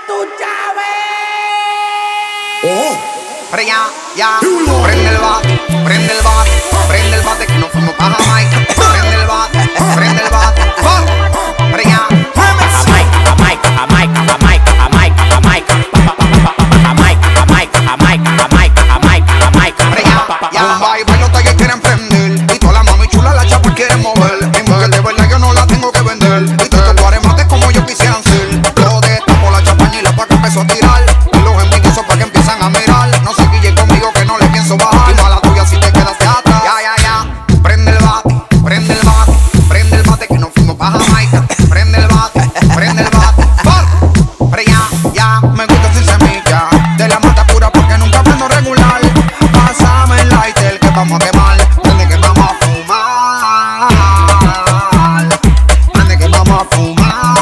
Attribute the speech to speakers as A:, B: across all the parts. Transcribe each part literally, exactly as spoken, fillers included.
A: tu llave.
B: Oh.
C: Pero ya, ya, prende el bate, prende el bate, prende el bate que nos fuimos pa' Jamaica. Prende el bate, prende el bate, ¡oh! Pero ya,
A: Jamaica, Jamaica, Jamaica, Jamaica, Jamaica, Jamaica, Jamaica, Jamaica, Jamaica, Jamaica, Jamaica, Jamaica.
C: pero ya, ya. Bye, bye, los tigres quieren prender y toda la mami chula la chapa quieren mover. Mi mujer de verdad yo no la tengo que vender y todos estos guaremates como yo quisieran ser. Lo de esta por la chapañila pa' que empezó a tirar y los envidiosos pa' que empiezan a mirar. No se guille conmigo que no le pienso bajar y mala tuya si te quedas de atrás. Ya, ya, ya, prende el bate, prende el bate, prende el bate que nos fuimos pa' Jamaica. Prende el bate, prende el bate, ¡oh! Pero ya, ya, me gusta sin semilla de la mata pura porque nunca prendo regular. Pásame el lighter que vamos a quemar. Prende que vamos a fumar. Prende que vamos a fumar.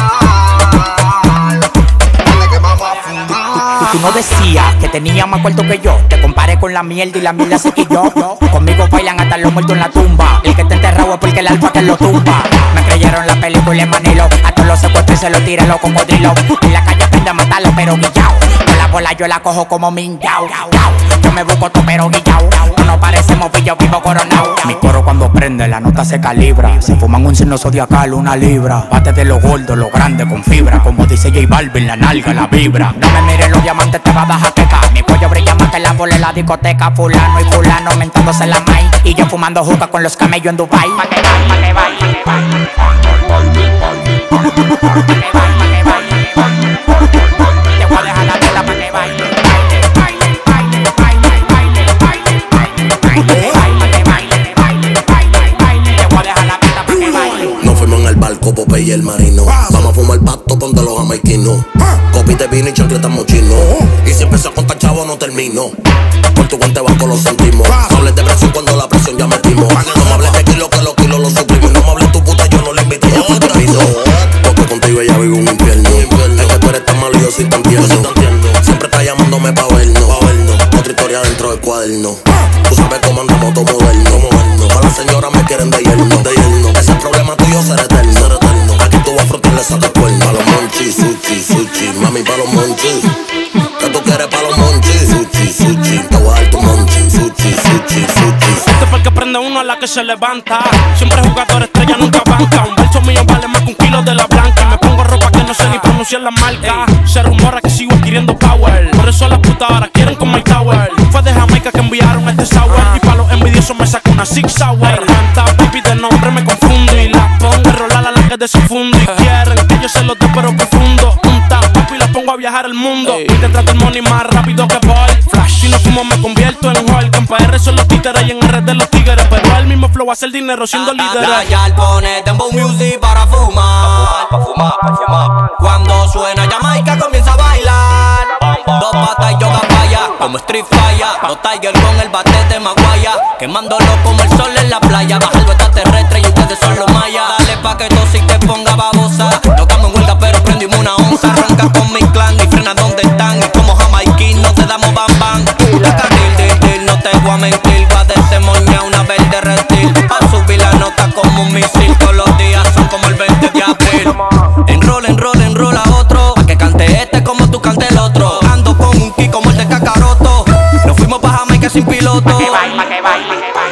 C: Prende que vamos a fumar.
A: Tú no decías que tenía más cuarto que yo. Te comparé con la mierda y la mierda se quilló. Conmigo bailan hasta los muertos en la tumba. El que está enterrado es porque el alfa que lo tumba. Me creyeron la película en Manilo. A todos los secuestros se los tira los cocodrilos. En la calle aprende a matarlo pero guillao. Con la bola yo la cojo como minguao. Yo me busco todo pero guillao. No nos parecemos pillo vivo coronao. Mi coro cuando prende la nota se calibra. Se fuman un signo zodiacal, una libra. Bate de los gordos, los grandes con fibra. Como dice J Balvin, la nalga, la vibra. No me mires los diamantes, te va a dar jaqueca. Mi cuello brilla más que la bola en la discoteca. Fulano y fulano mentándose la maíz. Y yo fumando juca con los camellos en Dubai. Pa' que baile, pa' que baile, pa' que baile. Te voy a dejar la tela pa' que baile. Baile, baile, baile, baile, baile, baile, baile, baile, baile, baile, baile, baile. Te voy a dejar la tela pa' que baile.
B: Nos fuimos en el barco, Popeye y el marino. Vamos a fumar pasto, ponte los jamaiquinos. Copite vino y chancleta mochino. Y si empezó a contar chavo no termino. Por tu cuenta banco lo sentimos. No hables de presión cuando la presión ya metimos. No me hables de kilo que los kilos los suplimos. No me hables tu puta, yo no le invito, ya fue termino. Porque contigo ella vive un infierno. Es que tú eres tan malo y yo soy tan tierno. Siempre está llamándome pa' vernos. Otra historia dentro del cuaderno. Tú sabes cómo andamos todo moderno. Pa' la señora me quieren de yerno. Ese problema tuyo será eterno. Aquí tú vas a frotarle saca cuerno. Pa' los monchis, sushi, sushi. Mami, pa' los monchis. ¿Qué tú quieres pa' los monchis? Sushi, sushi. Te voy a dar tu monchi. Sushi, sushi, sushi.
D: Este fue el que prende uno a la que se levanta. Siempre jugador estrella, nunca banca. Un verso mío vale más que un kilo de la blanca. Y me pongo ropa que no sé ni pronunciar la marca. Se rumora que sigo adquiriendo power. Por eso las putas ahora quieren con my tower. Fue de Jamaica que enviaron este sour. Y pa' los envidiosos me saco una six sour. Tanta pipi de nombre me confundo. Y la pongo a rolar a la que de su fundo. Y quieren que yo se los dé pero profundo. Un tap papi la pongo a viajar el mundo. Y te trato el money más rápido que Paul. Flash, si no fumo me convierto en Hulk. En P R son los títeres y en R D los tigres. Pero el mismo flow hace el dinero siendo líder.
E: Rayal pone dembow music para fumar, pa' fumar, pa' fumar. Cuando suena Jamaica comienza a bailar. Dos patas y yoga falla, como Street Fire. Dos Tiger con el bate de Maguaya. Quemándolo como el sol en la playa. Baja el extraterrestre y ustedes son los mayas. Dale pa' que tose y te ponga babosa. No estamos en huelga pero prendimos una onza. Arranca con mi clan y frena donde están. Y como jamaiquín no te damos bam bam. La carril, dil, dil, no te voy a mentir. Va de demonia una verde reptil. A subir la nota como un misil. Todos los días son como el veinte de abril. Enrola, enrola, enrola otro. Pa' que cante este como tú cante el otro. Ando con un ki como el de Kakaroto. Nos fuimos pa' Jamaica sin piloto.
A: Pa' que baile, pa' que baile,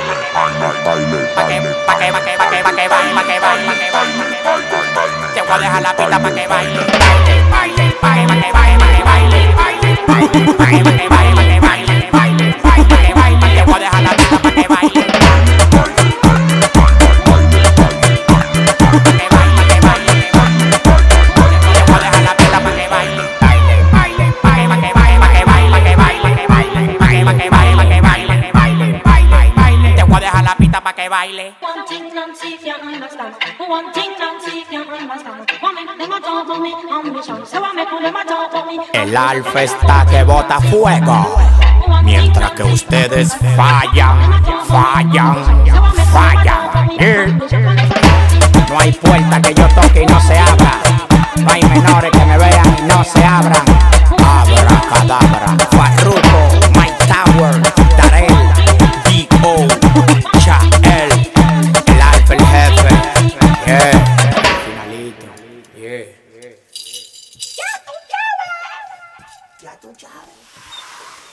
A: pa' que baile. Pa' que, pa' que, pa' que, pa' que baile, pa' que baile, pa' que baile. Te voy a dejar la pista pa' que baile. Baile, baile, pa' que, pa' que baile, pa' que baile. Baile, baile, pa' que, pa' que baile, pa' que baile. Baile, baile, pa' que baile. Te voy a dejar la pista pa' que baile. Pa' que baile.
F: One thing Nancy can't understand. One thing Nancy can't understand. One make them a talk to me ambition. So I make them a talk to me.
A: El alfa está que bota fuego, mientras que ustedes fallan, fallan, fallan. Eh. No hay puerta que yo toque y no se abra. No hay menores que me vean y no se abran. Abra cadabra. Farruko, Mike Tower, Darel, D O, Chael, el alfa, el jefe. Yeah. Finalito. Yeah.
B: Ya tú sabes.